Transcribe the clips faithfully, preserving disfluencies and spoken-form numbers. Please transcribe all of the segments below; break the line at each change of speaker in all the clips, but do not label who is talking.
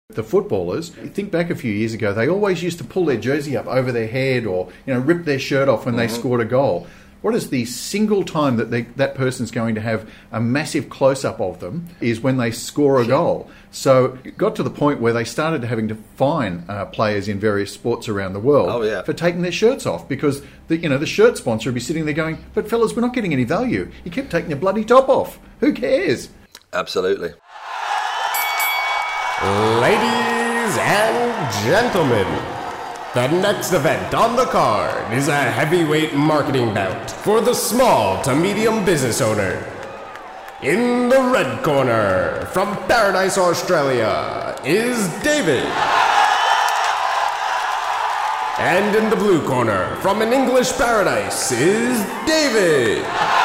The footballers, think back a few years ago, they always used to pull their jersey up over their head or, you know, rip their shirt off when mm-hmm. they scored a goal. What is the single time that they, that person's going to have a massive close-up of them is when they score a goal. So it got to the point where they started having to fine uh, players in various sports around the world
oh, yeah.
for taking their shirts off because the, you know, the shirt sponsor would be sitting there going, but fellas, we're not getting any value. You kept taking your bloody top off. Who cares?
Absolutely.
Ladies and gentlemen, the next event on the card is a heavyweight marketing bout for the small to medium business owner. In the red corner, from Paradise, Australia, is David. And in the blue corner, from an English paradise, is David.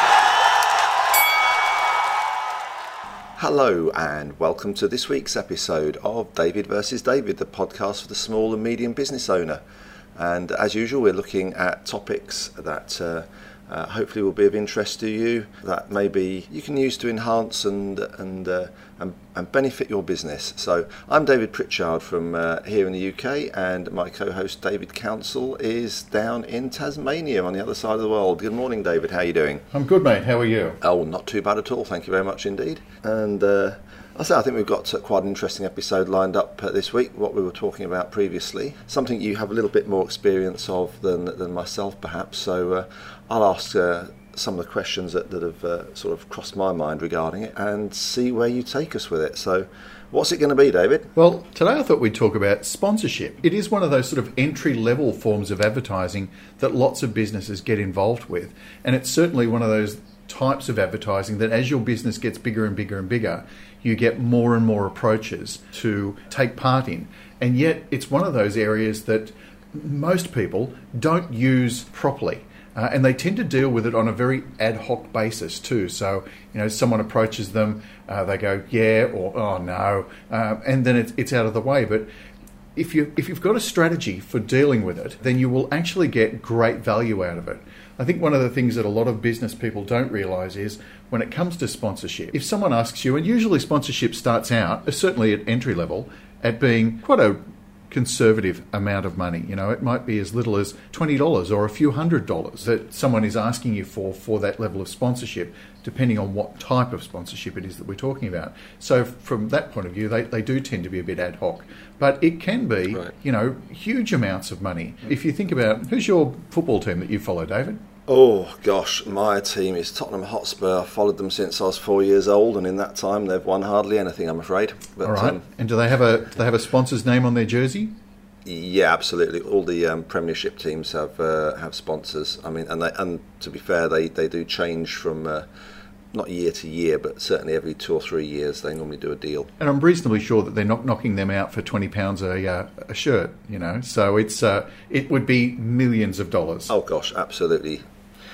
Hello and welcome to this week's episode of David versus David, the podcast for the small and medium business owner. And as usual, we're looking at topics that uh, uh, hopefully will be of interest to you, that maybe you can use to enhance and and uh, and, and benefit your business. So I'm David Pritchard from uh, here in the U K, and my co-host David Council is down in Tasmania on the other side of the world. Good morning, David. How are you doing?
I'm good, mate. How are you?
Oh, not too bad at all. Thank you very much indeed. And uh, I say I think we've got quite an interesting episode lined up uh, this week, what we were talking about previously. Something you have a little bit more experience of than than myself, perhaps. So uh, I'll ask uh, some of the questions that, that have uh, sort of crossed my mind regarding it and see where you take us with it. So what's it going to be, David?
Well, today I thought we'd talk about sponsorship. It is one of those sort of entry-level forms of advertising that lots of businesses get involved with. And it's certainly one of those types of advertising that as your business gets bigger and bigger and bigger, you get more and more approaches to take part in. And yet it's one of those areas that most people don't use properly. Uh, and they tend to deal with it on a very ad hoc basis too. So, you know, someone approaches them, uh, they go, yeah, or oh no, uh, and then it's, it's out of the way. But if you if you've got a strategy for dealing with it, then you will actually get great value out of it. I think one of the things that a lot of business people don't realise is when it comes to sponsorship, if someone asks you, and usually sponsorship starts out, certainly at entry level, at being quite a conservative amount of money. You know, it might be as little as twenty dollars or a few hundred dollars that someone is asking you for for that level of sponsorship, depending on what type of sponsorship it is that we're talking about. So from that point of view, they, they do tend to be a bit ad hoc. But it can be, right. you know, huge amounts of money. If you think about, who's your football team that you follow, David?
Oh, gosh, my team is Tottenham Hotspur. I've followed them since I was four years old, and in that time they've won hardly anything, I'm afraid. But,
all right. Um, and do they have a do they have a sponsor's name on their jersey?
Yeah, absolutely. All the um, Premiership teams have uh, have sponsors. I mean, and they, and to be fair, they, they do change from uh, not year to year, but certainly every two or three years they normally do a deal.
And I'm reasonably sure that they're not knocking them out for twenty pounds a uh, a shirt. You know, so it's uh, it would be millions of dollars.
Oh gosh, absolutely.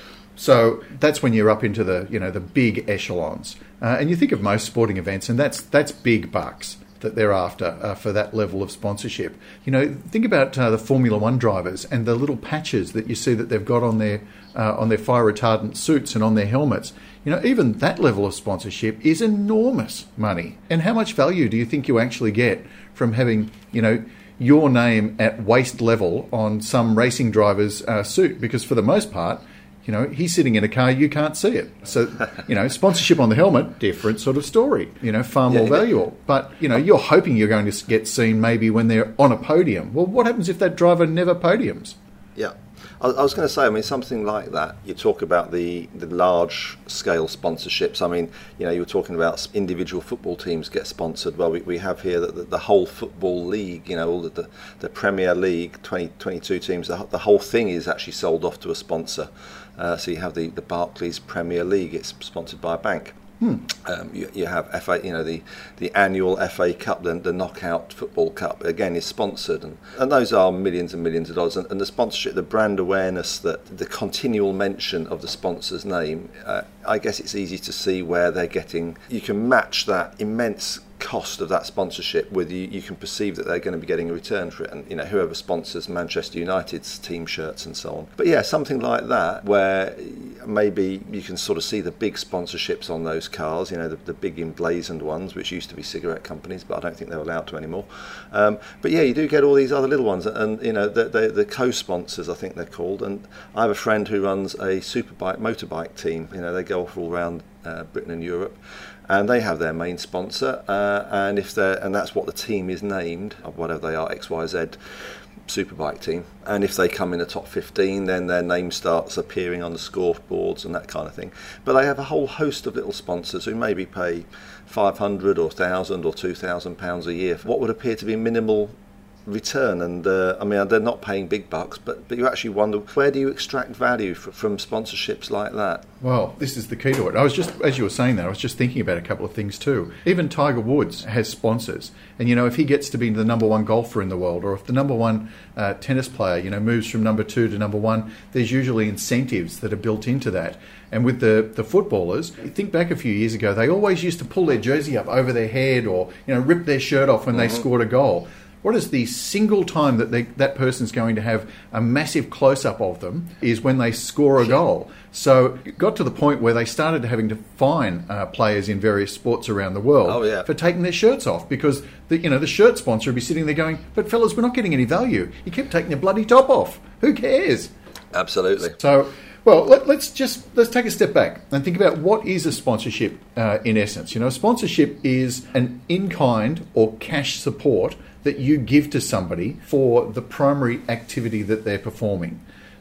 So that's when you're up into the, you know, the big echelons. Uh, and you think of most sporting events, and that's that's big bucks that they're after uh, for that level of sponsorship. You know, think about uh, the Formula One drivers and the little patches that you see that they've got on their uh, on their fire retardant suits and on their helmets. You know, even that level of sponsorship is enormous money. And how much value do you think you actually get from having, you know, your name at waist level on some racing driver's uh, suit? Because for the most part, you know, he's sitting in a car, you can't see it. So, you know, sponsorship on the helmet, different sort of story, you know, far more yeah, valuable. But, you know, you're hoping you're going to get seen maybe when they're on a podium. Well, what happens if that driver never podiums?
Yeah. I was going to say, I mean, something like that. You talk about the, the large-scale sponsorships. I mean, you know, you were talking about individual football teams get sponsored. Well, we, we have here the, the, the whole football league, you know, all the, the, the Premier League, twenty, twenty-two teams, the, the whole thing is actually sold off to a sponsor. Uh, so you have the, the Barclays Premier League, it's sponsored by a bank. Hmm. Um, you, you have F A, you know, the, the annual F A Cup, the, the Knockout Football Cup, again, is sponsored, and, and those are millions and millions of dollars. And, and the sponsorship, the brand awareness, that the continual mention of the sponsor's name, uh, I guess it's easy to see where they're getting. You can match that immense cost of that sponsorship, whether you, you can perceive that they're going to be getting a return for it, and you know whoever sponsors Manchester United's team shirts and so on. But yeah, something like that where maybe you can sort of see the big sponsorships on those cars, you know, the, the big emblazoned ones, which used to be cigarette companies, but I don't think they're allowed to anymore. Um, but yeah, you do get all these other little ones, and you know the, the, the co-sponsors, I think they're called. And I have a friend who runs a superbike motorbike team. You know, they go off all around uh, Britain and Europe. And they have their main sponsor, uh, and if they're, and that's what the team is named, whatever they are, X Y Z Superbike team. And if they come in the top fifteen, then their name starts appearing on the scoreboards and that kind of thing. But they have a whole host of little sponsors who maybe pay five hundred or one thousand or two thousand pounds a year for what would appear to be minimal return. And uh, I mean, they're not paying big bucks, but, but you actually wonder, where do you extract value f- from sponsorships like that?
Well, this is the key to it. I was just, as you were saying that, I was just thinking about a couple of things too. Even Tiger Woods has sponsors. And, you know, if he gets to be the number one golfer in the world, or if the number one uh, tennis player, you know, moves from number two to number one, there's usually incentives that are built into that. And with the, the footballers, think back a few years ago, they always used to pull their jersey up over their head or, you know, rip their shirt off when mm-hmm. they scored a goal. What is the single time that they, that person's going to have a massive close-up of them is when they score a goal. So it got to the point where they started having to fine uh, players in various sports around the world
oh, yeah.
for taking their shirts off, because the, you know the shirt sponsor would be sitting there going, but fellas, we're not getting any value. You keep taking your bloody top off. Who cares?
Absolutely.
So, well, let, let's just let's take a step back and think about what is a sponsorship uh, in essence. You know, sponsorship is an in-kind or cash support that you give to somebody for the primary activity that they're performing.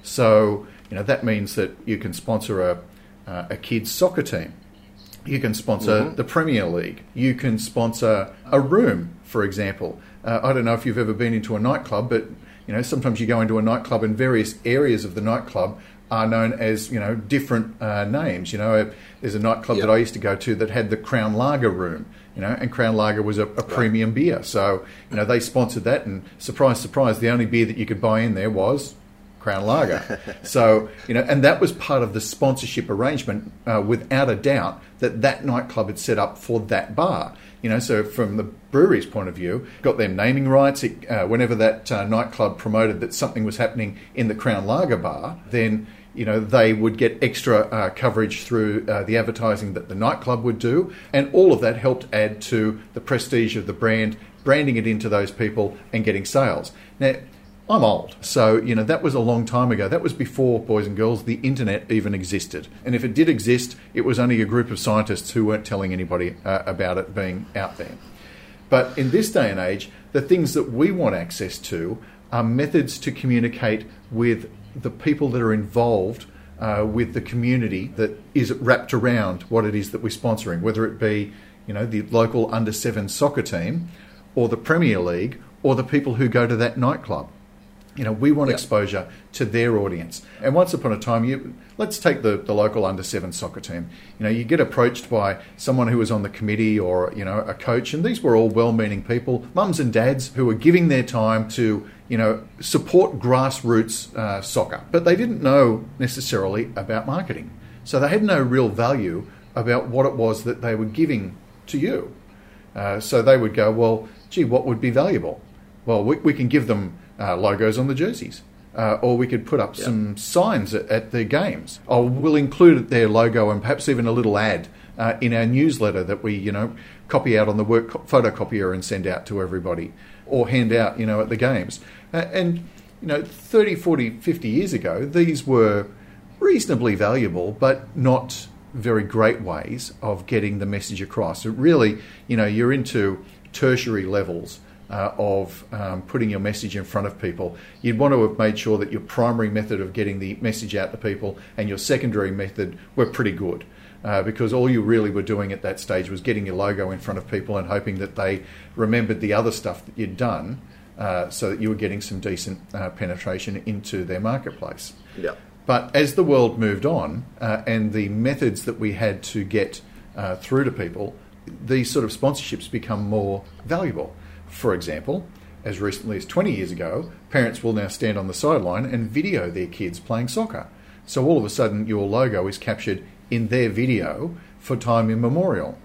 So, you know, that means that you can sponsor a, uh, a kid's soccer team. You can sponsor mm-hmm. the Premier League. You can sponsor a room, for example. Uh, I don't know if you've ever been into a nightclub, but, you know, sometimes you go into a nightclub and various areas of the nightclub are known as, you know, different uh, names. You know, there's a nightclub yep. that I used to go to that had the Crown Lager room, you know, and Crown Lager was a, a premium right. beer. So, you know, they sponsored that, and surprise, surprise, the only beer that you could buy in there was Crown Lager. So, you know, and that was part of the sponsorship arrangement, uh, without a doubt, that that nightclub had set up for that bar. You know, so from the brewery's point of view, got them naming rights. It, uh, whenever that uh, nightclub promoted that something was happening in the Crown Lager bar, then, you know, they would get extra uh, coverage through uh, the advertising that the nightclub would do. And all of that helped add to the prestige of the brand, branding it into those people and getting sales. Now, I'm old, so, you know, that was a long time ago. That was before, boys and girls, the internet even existed. And if it did exist, it was only a group of scientists who weren't telling anybody uh, about it being out there. But in this day and age, the things that we want access to are methods to communicate with the people that are involved uh, with the community that is wrapped around what it is that we're sponsoring, whether it be, you know, the local under seven soccer team or the Premier League or the people who go to that nightclub. You know, we want yep. exposure to their audience. And once upon a time, you let's take the, the local under seven soccer team. You know, you get approached by someone who was on the committee or, you know, a coach, and these were all well-meaning people, mums and dads who were giving their time to, you know, support grassroots uh, soccer. But they didn't know necessarily about marketing. So they had no real value about what it was that they were giving to you. Uh, so they would go, well, gee, what would be valuable? Well, we, we can give them Uh, logos on the jerseys, uh, or we could put up yep. some signs at, at the games. Or we'll include their logo and perhaps even a little ad uh, in our newsletter that we, you know, copy out on the work co- photocopier and send out to everybody, or hand out, you know, at the games. Uh, and you know, thirty, forty, fifty years ago, these were reasonably valuable, but not very great ways of getting the message across. It really, you know, you're into tertiary levels Uh, of um, putting your message in front of people. You'd want to have made sure that your primary method of getting the message out to people and your secondary method were pretty good, uh, because all you really were doing at that stage was getting your logo in front of people and hoping that they remembered the other stuff that you'd done, uh, so that you were getting some decent uh, penetration into their marketplace.
Yeah.
But as the world moved on, uh, and the methods that we had to get uh, through to people, these sort of sponsorships become more valuable. For example, as recently as twenty years ago, parents will now stand on the sideline and video their kids playing soccer. So all of a sudden your logo is captured in their video for time immemorial.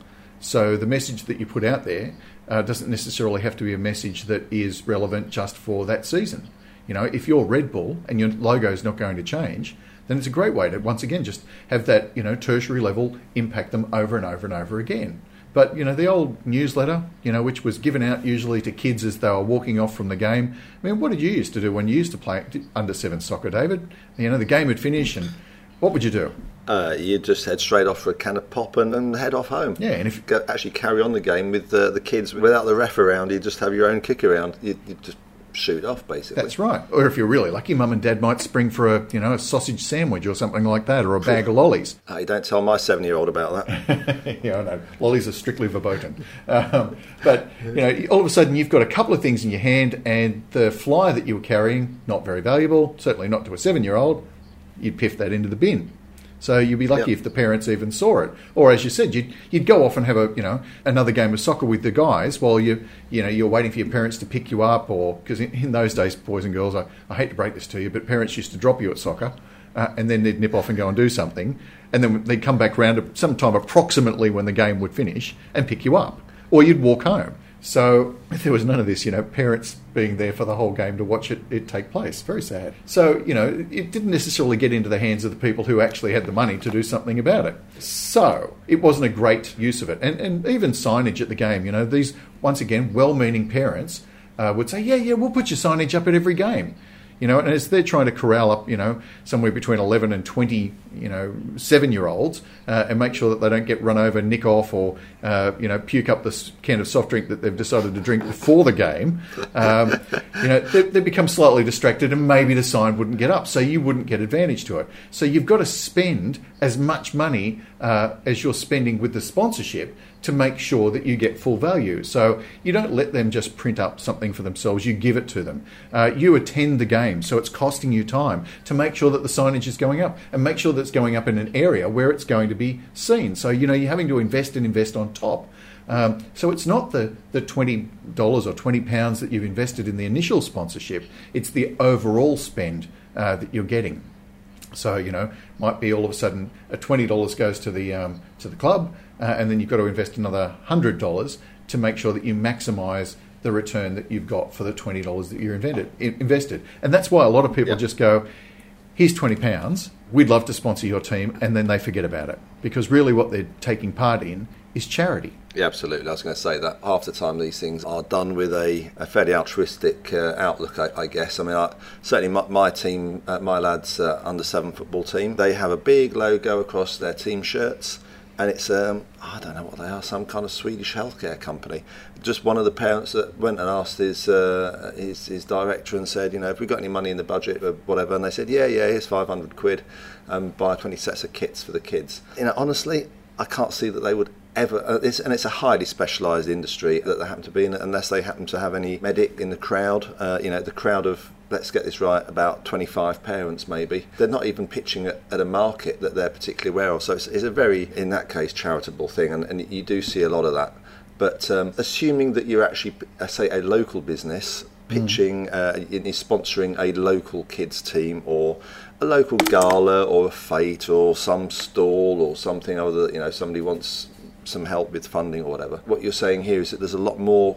So the message that you put out there uh, doesn't necessarily have to be a message that is relevant just for that season. You know, if you're Red Bull and your logo is not going to change, then it's a great way to, once again, just have that, you know, tertiary level impact them over and over and over again. But, you know, the old newsletter, you know, which was given out usually to kids as they were walking off from the game. I mean, what did you used to do when you used to play under seven soccer, David? You know, the game would finish and what would you do?
Uh, you'd just head straight off for a can of pop and, and head off home.
Yeah, and if
you actually carry on the game with the, the kids without the ref around, you just have your own kick around. You just shoot off, basically.
That's right. Or if you're really lucky, mum and dad might spring for a, you know, a sausage sandwich or something like that, or a bag of lollies.
Hey, don't tell my seven-year-old about that.
Yeah, I know. Lollies are strictly verboten. Um, but, you know, all of a sudden you've got a couple of things in your hand and the flyer that you were carrying, not very valuable, certainly not to a seven-year-old, you'd piff that into the bin. So you'd be lucky
yep.
if the parents even saw it. Or as you said, you'd, you'd go off and have a you know another game of soccer with the guys while you you know you're waiting for your parents to pick you up. Or because in, in those days, boys and girls, I, I hate to break this to you, but parents used to drop you at soccer, uh, and then they'd nip off and go and do something, and then they'd come back round at sometime approximately when the game would finish and pick you up, or you'd walk home. So there was none of this, you know, parents being there for the whole game to watch it, it take place. Very sad. So, you know, it didn't necessarily get into the hands of the people who actually had the money to do something about it. So it wasn't a great use of it. And, and even signage at the game, you know, these, once again, well-meaning parents uh, would say, yeah, yeah, we'll put your signage up at every game. You know, and as they're trying to corral up, you know, somewhere between eleven and twenty, you know, seven-year-olds uh, and make sure that they don't get run over, nick off or, uh, you know, puke up this can of soft drink that they've decided to drink before the game, um, you know, they, they become slightly distracted and maybe the sign wouldn't get up, so you wouldn't get advantage to it. So you've got to spend as much money uh, as you're spending with the sponsorship to make sure that you get full value. So you don't let them just print up something for themselves, you give it to them. Uh, you attend the game, so it's costing you time to make sure that the signage is going up and make sure that it's going up in an area where it's going to be seen. So, you know, you're having to invest and invest on top. Um, so it's not the, the twenty dollars or twenty pounds that you've invested in the initial sponsorship, it's the overall spend uh, that you're getting. So, you know, might be all of a sudden a twenty dollars goes to the um, to the club, uh, and then you've got to invest another one hundred dollars to make sure that you maximise the return that you've got for the twenty dollars that you're invented, invested. And that's why a lot of people
yeah.
just go, here's twenty pounds, we'd love to sponsor your team, and then they forget about it. Because really what they're taking part in is charity.
Yeah, absolutely. I was going to say that half the time these things are done with a, a fairly altruistic uh, outlook, I, I guess. I mean, I, certainly my, my team, uh, my lads' uh, under seven football team, they have a big logo across their team shirts, and it's, um, I don't know what they are, some kind of Swedish healthcare company. Just one of the parents that went and asked his, uh, his his director and said, you know, have we got any money in the budget or whatever? And they said, yeah, yeah, here's five hundred quid, and um, buy twenty sets of kits for the kids. You know, honestly, I can't see that they would ever, uh, it's, and it's a highly specialised industry that they happen to be in, unless they happen to have any medic in the crowd. Uh, you know, the crowd of, let's get this right, about twenty-five parents maybe. They're not even pitching at, at a market that they're particularly aware of. So it's, it's a very, in that case, charitable thing, and, and you do see a lot of that. But um, assuming that you're actually, uh, say, a local business pitching, mm. uh, is sponsoring a local kids team or a local gala or a fete or some stall or something other, you know, somebody wants some help with funding or whatever. What you're saying here is that there's a lot more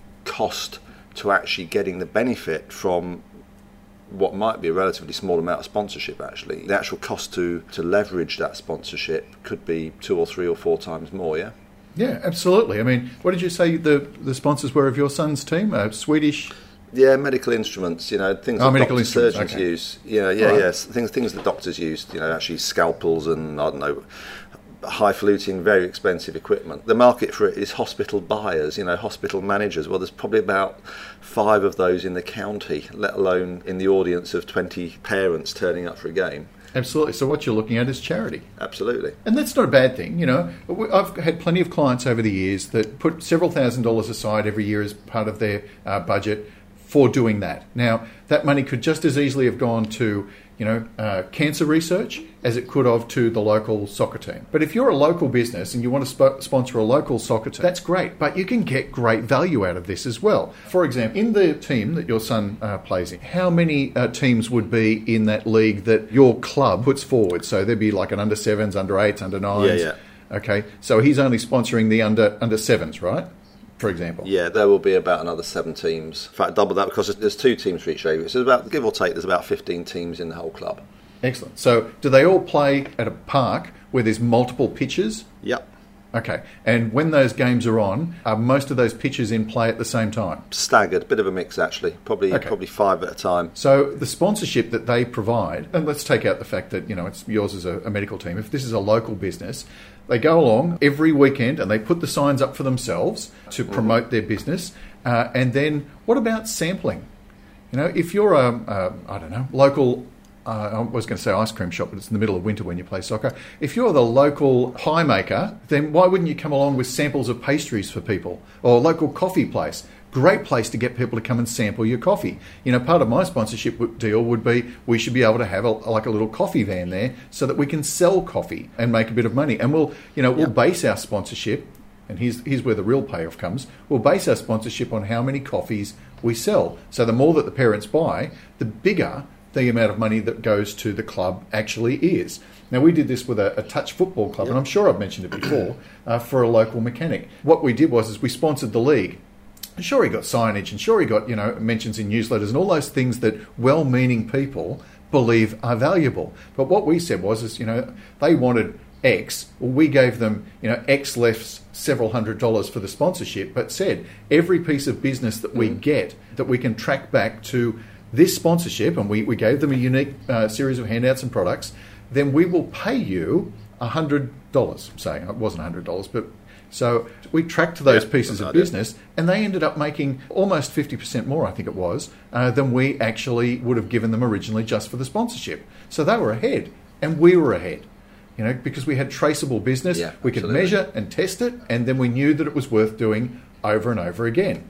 cost to actually getting the benefit from what might be a relatively small amount of sponsorship. Actually, the actual cost to to leverage that sponsorship could be two or three or four times more. Yeah.
Yeah, absolutely. I mean, what did you say the the sponsors were of your son's team? Uh, Swedish.
Yeah, medical instruments. You know, things
oh,
that
medical
doctors, surgeons
okay.
use. Yeah, yeah,
right.
yes. Things things that doctors use. You know, actually scalpels and I don't know. Highfalutin, very expensive equipment. The market for it is hospital buyers, you know, hospital managers. Well, there's probably about five of those in the county, let alone in the audience of twenty parents turning up for a game.
Absolutely. So what you're looking at is charity.
Absolutely.
And that's not a bad thing, you know. I've had plenty of clients over the years that put several thousand dollars aside every year as part of their uh, budget for doing that. Now, that money could just as easily have gone to, you know, uh, cancer research as it could have to the local soccer team. But if you're a local business and you want to sp- sponsor a local soccer team, that's great, but you can get great value out of this as well. For example, in the team that your son uh, plays in, how many uh, teams would be in that league that your club puts forward? So there'd be like an under sevens, under eights, under nines.
Yeah, yeah.
Okay, so he's only sponsoring the under under sevens, right? For example.
Yeah, there will be about another seven teams. In fact, double that because there's two teams for each area. So there's about, give or take, there's about fifteen teams in the whole club.
Excellent. So do they all play at a park where there's multiple pitches?
Yep.
Okay. And when those games are on, are most of those pitches in play at the same time?
Staggered, bit of a mix actually. Probably
Okay.
probably five at a time.
So the sponsorship that they provide, and let's take out the fact that, you know, it's yours is a, a medical team. If this is a local business, they go along every weekend and they put the signs up for themselves to promote their business. Uh, and then what about sampling? You know, if you're a, a I don't know, local... Uh, I was going to say ice cream shop, but it's in the middle of winter when you play soccer. If you're the local pie maker, then why wouldn't you come along with samples of pastries for people? Or a local coffee place. Great place to get people to come and sample your coffee. You know, part of my sponsorship deal would be we should be able to have a, like a little coffee van there so that we can sell coffee and make a bit of money. And we'll, you know, we'll
Yep.
base our sponsorship, and here's, here's where the real payoff comes, we'll base our sponsorship on how many coffees we sell. So the more that the parents buy, the bigger the amount of money that goes to the club actually is. Now, we did this with a, a touch football club, and I'm sure I've mentioned it before, uh, for a local mechanic. What we did was is we sponsored the league. Sure, he got signage, and sure, he got, you know, mentions in newsletters and all those things that well-meaning people believe are valuable. But what we said was, is, you know, they wanted X. Well, we gave them, you know, X less several hundred dollars for the sponsorship, but said every piece of business that we get that we can track back to this sponsorship, and we, we gave them a unique uh, series of handouts and products, then we will pay you one hundred dollars. I'm saying it wasn't one hundred dollars, but so we tracked those
Yeah,
pieces of business, and they ended up making almost fifty percent more, I think it was, uh, than we actually would have given them originally just for the sponsorship. So they were ahead, and we were ahead. You know, because we had traceable business,
Yeah,
we could
absolutely.
measure and test it, and then we knew that it was worth doing over and over again.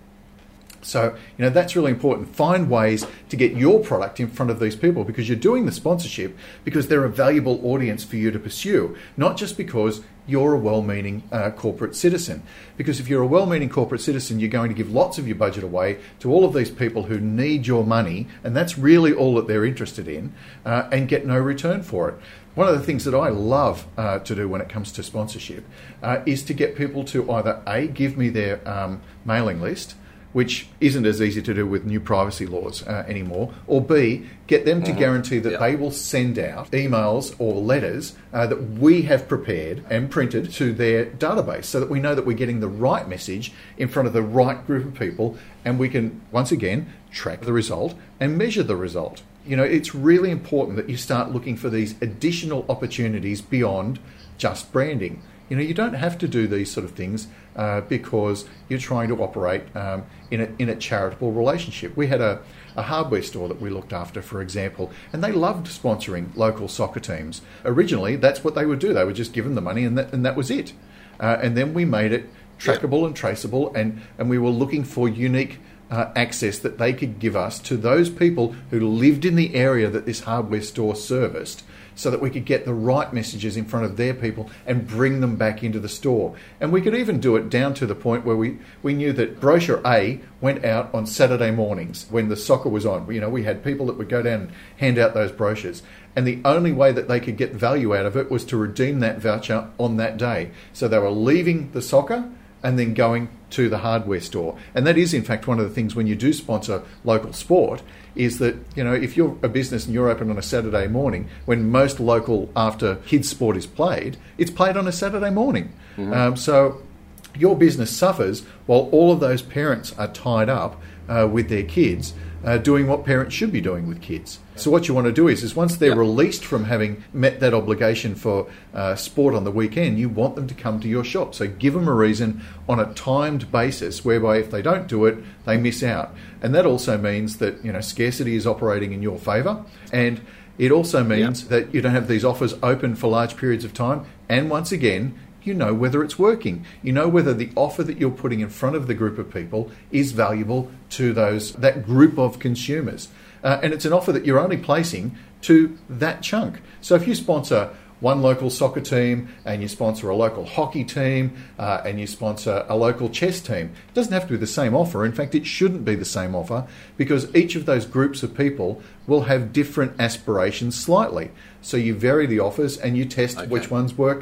So, you know, that's really important. Find ways to get your product in front of these people because you're doing the sponsorship because they're a valuable audience for you to pursue, not just because you're a well-meaning uh, corporate citizen. Because if you're a well-meaning corporate citizen, you're going to give lots of your budget away to all of these people who need your money, and that's really all that they're interested in, uh, and get no return for it. One of the things that I love uh, to do when it comes to sponsorship uh, is to get people to either A, give me their um, mailing list, which isn't as easy to do with new privacy laws uh, anymore, or B, get them to mm-hmm. guarantee that
yeah.
they will send out emails or letters uh, that we have prepared and printed to their database so that we know that we're getting the right message in front of the right group of people, and we can, once again, track the result and measure the result. You know, it's really important that you start looking for these additional opportunities beyond just branding. You know, you don't have to do these sort of things uh, because you're trying to operate um, in a in a charitable relationship. We had a, a hardware store that we looked after, for example, and they loved sponsoring local soccer teams. Originally, that's what they would do. They would just give them the money and that, and that was it. Uh, and then we made it trackable yeah. and traceable, and, and we were looking for unique uh, access that they could give us to those people who lived in the area that this hardware store serviced, so that we could get the right messages in front of their people and bring them back into the store. And we could even do it down to the point where we, we knew that brochure A went out on Saturday mornings when the soccer was on. You know, we had people that would go down and hand out those brochures. And the only way that they could get value out of it was to redeem that voucher on that day. So they were leaving the soccer and then going to the hardware store. And that is, in fact, one of the things when you do sponsor local sport, is that, you know, if you're a business and you're open on a Saturday morning, when most local after kids sport is played, it's played on a Saturday morning. Mm-hmm. Um, so your business suffers while all of those parents are tied up uh, with their kids, uh, doing what parents should be doing with kids. So what you want to do is, is once they're yep. released from having met that obligation for uh, sport on the weekend, you want them to come to your shop. So give them a reason on a timed basis, whereby if they don't do it, they miss out. And that also means that, you know, scarcity is operating in your favour, and it also means yep. that you don't have these offers open for large periods of time. And once again, you know whether it's working. You know whether the offer that you're putting in front of the group of people is valuable to those that group of consumers. Uh, and it's an offer that you're only placing to that chunk. So if you sponsor one local soccer team and you sponsor a local hockey team uh, and you sponsor a local chess team, it doesn't have to be the same offer. In fact, it shouldn't be the same offer, because each of those groups of people will have different aspirations slightly. So you vary the offers and you test
okay.
which ones work,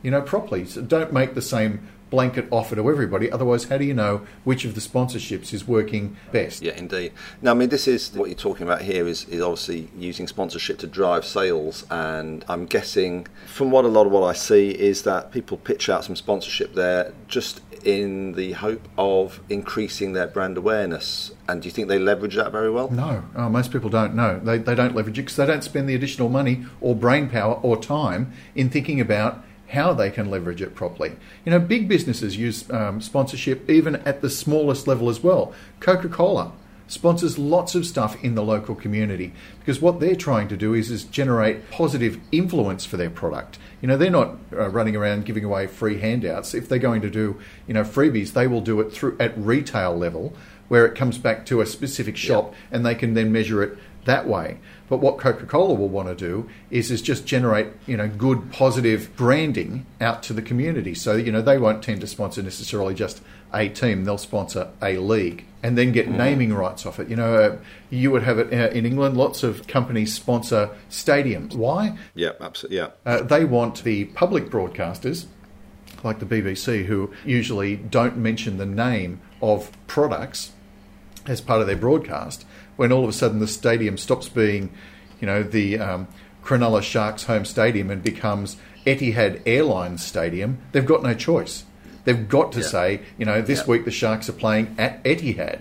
you know, properly. So don't make the same blanket offer to everybody. Otherwise, how do you know which of the sponsorships is working best?
Yeah, indeed. Now, I mean, this is what you're talking about here is, is obviously using sponsorship to drive sales. And I'm guessing from what a lot of what I see is that people pitch out some sponsorship there just in the hope of increasing their brand awareness. And do you think they leverage that very well?
No, oh, most people don't know. They, they don't leverage it because they don't spend the additional money or brain power or time in thinking about how they can leverage it properly. You know, big businesses use um, sponsorship even at the smallest level as well. Coca-Cola sponsors lots of stuff in the local community because what they're trying to do is, is generate positive influence for their product. You know, they're not uh, running around giving away free handouts. If they're going to do, you know, freebies, they will do it through at retail level where it comes back to a specific shop, yep, and they can then measure it that way. But what Coca-Cola will want to do is, is just generate, you know, good, positive branding out to the community. So, you know, they won't tend to sponsor necessarily just a team. They'll sponsor a league and then get mm. naming rights off it. You know, uh, you would have it uh, in England. Lots of companies sponsor stadiums. Why?
Yeah, absolutely. Yeah.
Uh, they want the public broadcasters, like the B B C, who usually don't mention the name of products as part of their broadcast, when all of a sudden the stadium stops being, you know, the um, Cronulla Sharks home stadium and becomes Etihad Airlines Stadium, they've got no choice. They've got to yeah. say, you know, this yeah. week the Sharks are playing at Etihad.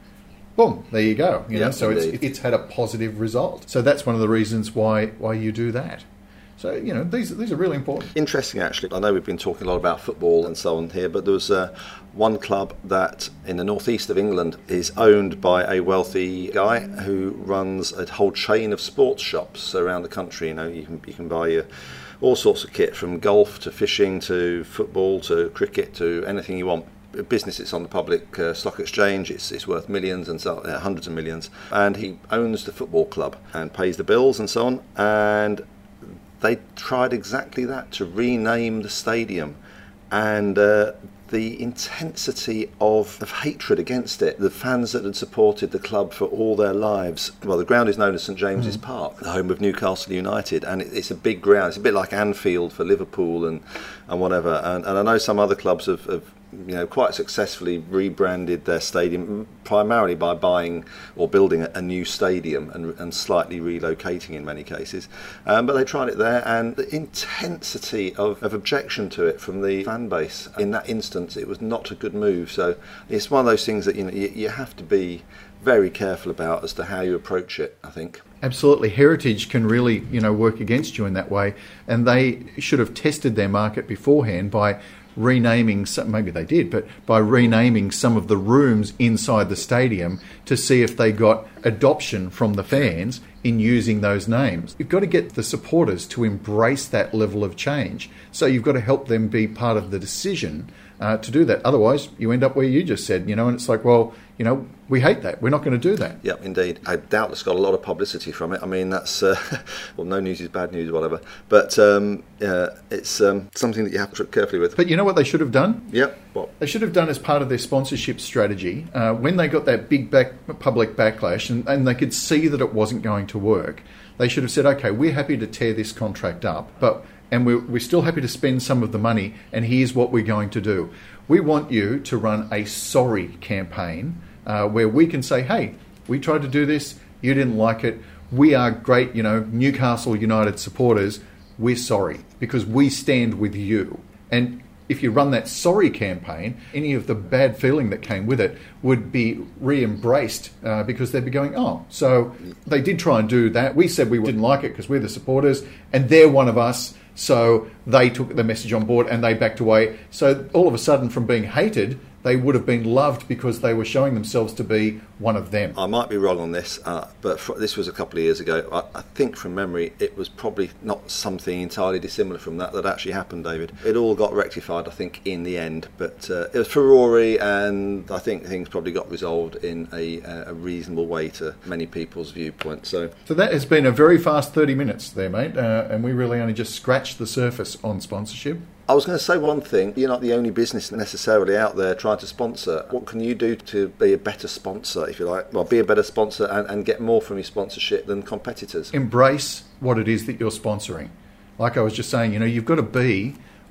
Boom, there you go. You
yeah,
know, so it's, it's had a positive result. So that's one of the reasons why why you do that. So, you know, these, these are really important.
Interesting, actually. I know we've been talking a lot about football and so on here, but there was uh, one club that in the northeast of England is owned by a wealthy guy who runs a whole chain of sports shops around the country. You know, you can you can buy your, all sorts of kit, from golf to fishing to football to cricket to anything you want. A business, it's on the public uh, stock exchange, it's, it's worth millions and so uh, hundreds of millions. And he owns the football club and pays the bills and so on. And they tried exactly that, to rename the stadium, and uh, the intensity of, of hatred against it. The fans that had supported the club for all their lives. Well, the ground is known as St James's mm. Park, the home of Newcastle United, and it, it's a big ground. It's a bit like Anfield for Liverpool and, and whatever. And, and I know some other clubs have, have you know, quite successfully rebranded their stadium, primarily by buying or building a, a new stadium and, and slightly relocating in many cases. Um, but they tried it there, and the intensity of, of objection to it from the fan base, in that instance, it was not a good move. So it's one of those things that, you know, you, you have to be very careful about as to how you approach it, I think.
Absolutely. Heritage can really, you know, work against you in that way, and they should have tested their market beforehand by renaming some, maybe they did, but by renaming some of the rooms inside the stadium to see if they got adoption from the fans in using those names. You've got to get the supporters to embrace that level of change. So you've got to help them be part of the decision uh, to do that. Otherwise, you end up where you just said, you know, and it's like, well, you know, we hate that. We're not going to do that.
Yeah, indeed. I doubtless got a lot of publicity from it. I mean, that's, uh, well, no news is bad news or whatever. But um, uh, it's um, something that you have to tread carefully with.
But you know what they should have done?
Yeah, what?
They should have done as part of their sponsorship strategy, uh, when they got that big back, public backlash and, and they could see that it wasn't going to work, they should have said, okay, we're happy to tear this contract up, but and we're, we're still happy to spend some of the money, and here's what we're going to do. We want you to run a sorry campaign uh, where we can say, hey, we tried to do this, you didn't like it, we are great, you know, Newcastle United supporters, we're sorry, because we stand with you. And if you run that sorry campaign, any of the bad feeling that came with it would be re-embraced uh, because they'd be going, oh, so they did try and do that. We said we didn't like it because we're the supporters and they're one of us. So they took the message on board and they backed away. So all of a sudden, from being hated, they would have been loved because they were showing themselves to be one of them.
I might be wrong on this, uh, but for, this was a couple of years ago. I, I think from memory it was probably not something entirely dissimilar from that that actually happened, David. It all got rectified, I think, in the end, but uh, it was furore, and I think things probably got resolved in a, a reasonable way to many people's viewpoint. So
so that has been a very fast thirty minutes there, mate, uh, and we really only just scratched the surface on sponsorship.
I was going to say one thing. You're not the only business necessarily out there trying to sponsor. What can you do to be a better sponsor, if you like? Well, be a better sponsor and, and get more from your sponsorship than competitors.
Embrace what it is that you're sponsoring. Like I was just saying, you know, you've got to be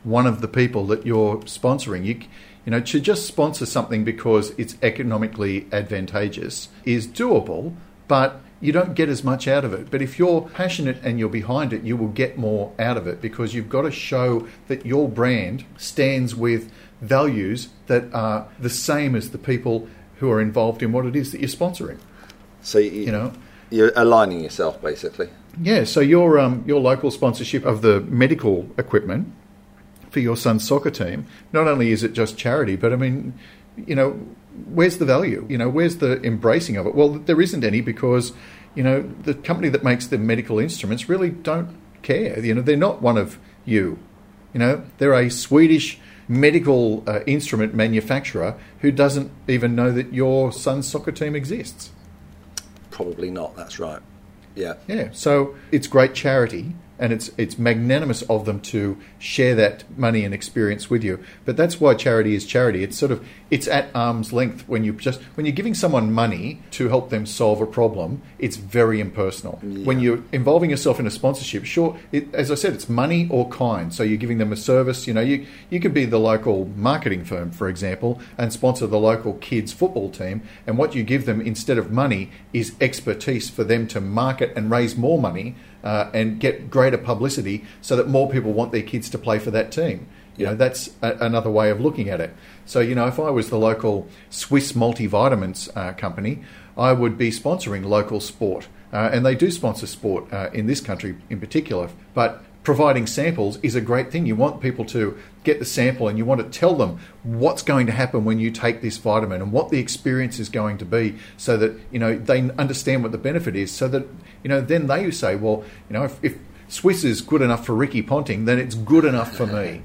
one of the people that you're sponsoring. You, you know, to just sponsor something because it's economically advantageous is doable, but you don't get as much out of it. But if you're passionate and you're behind it, you will get more out of it, because you've got to show that your brand stands with values that are the same as the people who are involved in what it is that you're sponsoring.
So you,
you know,
you're aligning yourself, basically.
Yeah. So your um, your local sponsorship of the medical equipment for your son's soccer team, not only is it just charity, but I mean, you know, where's the value? You know, where's the embracing of it? Well, there isn't any, because, you know, the company that makes the medical instruments really don't care. You know, they're not one of you. You know, they're a Swedish medical uh, instrument manufacturer who doesn't even know that your son's soccer team exists.
Probably not, that's right. Yeah.
Yeah, so it's great charity, and it's it's magnanimous of them to share that money and experience with you. But that's why charity is charity. It's sort of it's at arm's length. When you just when you're giving someone money to help them solve a problem, it's very impersonal. Yeah. When you're involving yourself in a sponsorship, sure, it, as I said, it's money or kind. So you're giving them a service. You know, you you could be the local marketing firm, for example, and sponsor the local kids football team. And what you give them instead of money is expertise for them to market and raise more money. Uh, and get greater publicity so that more people want their kids to play for that team. You know, that's a, another way of looking at it. So, you know, if I was the local Swiss multivitamins uh, company, I would be sponsoring local sport. Uh, and they do sponsor sport uh, in this country in particular. But providing samples is a great thing. You want people to get the sample, and you want to tell them what's going to happen when you take this vitamin and what the experience is going to be, so that, you know, they understand what the benefit is, so that, you know, then they say, well, you know, if, if Swiss is good enough for Ricky Ponting, then it's good enough for me.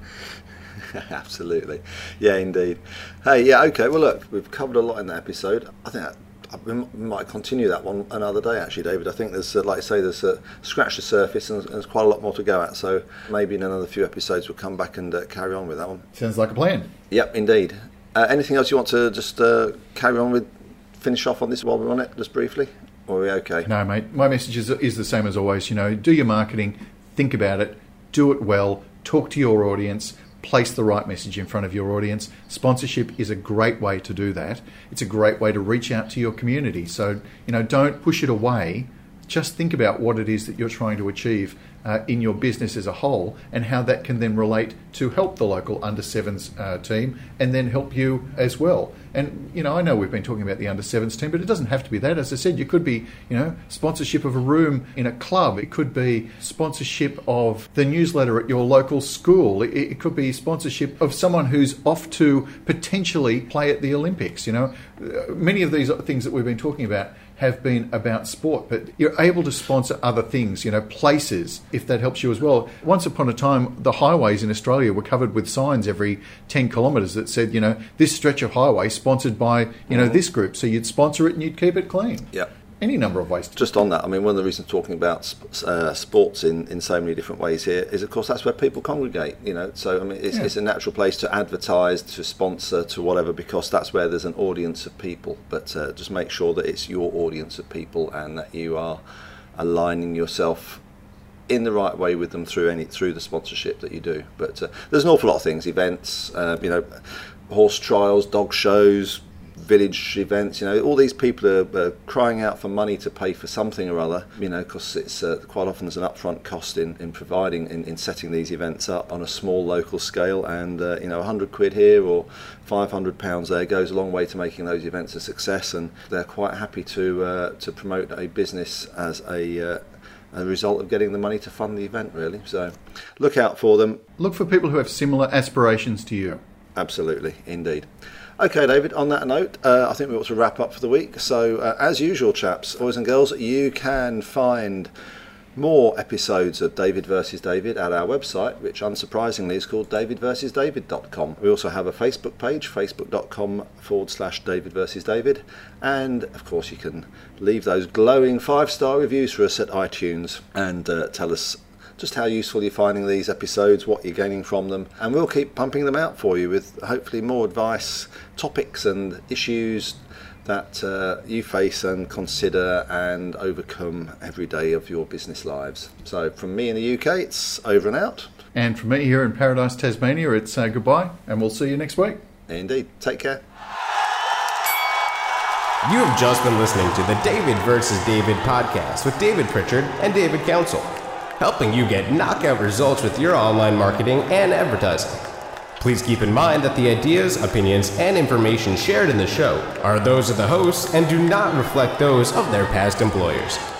Absolutely. Yeah, indeed. Hey, yeah, okay. Well, look, we've covered a lot in that episode. I think that we might continue that one another day, actually, David. I think there's, uh, like I say, there's uh, scratched the surface, and there's quite a lot more to go at. So maybe in another few episodes we'll come back and uh, carry on with that one.
Sounds like a plan.
Yep, indeed. Uh, anything else you want to just uh, carry on with, finish off on this while we're on it, just briefly? Or are we okay?
No, mate. My message is, is the same as always. You know, do your marketing, think about it, do it well, talk to your audience, place the right message in front of your audience. Sponsorship is a great way to do that. It's a great way to reach out to your community. So, you know, don't push it away. Just think about what it is that you're trying to achieve uh, in your business as a whole, and how that can then relate to help the local under sevens uh, team, and then help you as well. And, you know, I know we've been talking about the under sevens team, but it doesn't have to be that. As I said, you could be, you know, sponsorship of a room in a club. It could be sponsorship of the newsletter at your local school. It, it could be sponsorship of someone who's off to potentially play at the Olympics. You know, many of these things that we've been talking about have been about sport, but you're able to sponsor other things, you know, places, if that helps you as well. Once upon a time, the highways in Australia were covered with signs every ten kilometres that said, you know, this stretch of highway sponsored by, you know, mm. this group. So you'd sponsor it and you'd keep it clean.
Yeah.
Any number of ways. To
Just on that, I mean, one of the reasons talking about uh, sports in, in so many different ways here is, of course, that's where people congregate, you know. So, I mean, it's, yeah. it's a natural place to advertise, to sponsor, to whatever, because that's where there's an audience of people. But uh, just make sure that it's your audience of people, and that you are aligning yourself in the right way with them through any through the sponsorship that you do. But uh, there's an awful lot of things, events, uh, you know, horse trials, dog shows, village events, you know, all these people are uh, crying out for money to pay for something or other, you know, because it's uh, quite often there's an upfront cost in, in providing, in, in setting these events up on a small local scale, and, uh, you know, a hundred quid here or five hundred pounds there goes a long way to making those events a success, and they're quite happy to uh, to promote a business as a uh, a result of getting the money to fund the event, really. So look out for them.
Look for people who have similar aspirations to you.
Absolutely, indeed. Okay, David, on that note, uh, I think we ought to wrap up for the week. So, uh, as usual, chaps, boys and girls, you can find more episodes of David versus David at our website, which unsurprisingly is called david versus david dot com. We also have a Facebook page, facebook.com forward slash David versus David. And, of course, you can leave those glowing five-star reviews for us at iTunes and uh, tell us just how useful you're finding these episodes, what you're gaining from them, and we'll keep pumping them out for you with hopefully more advice, topics and issues that uh, you face and consider and overcome every day of your business lives. So from me in the U K, it's over and out.
And from me here in Paradise, Tasmania, it's uh, goodbye, and we'll see you next week.
Indeed. Take care.
You have just been listening to the David versus. David podcast with David Pritchard and David Council, helping you get knockout results with your online marketing and advertising. Please keep in mind that the ideas, opinions, and information shared in the show are those of the hosts and do not reflect those of their past employers.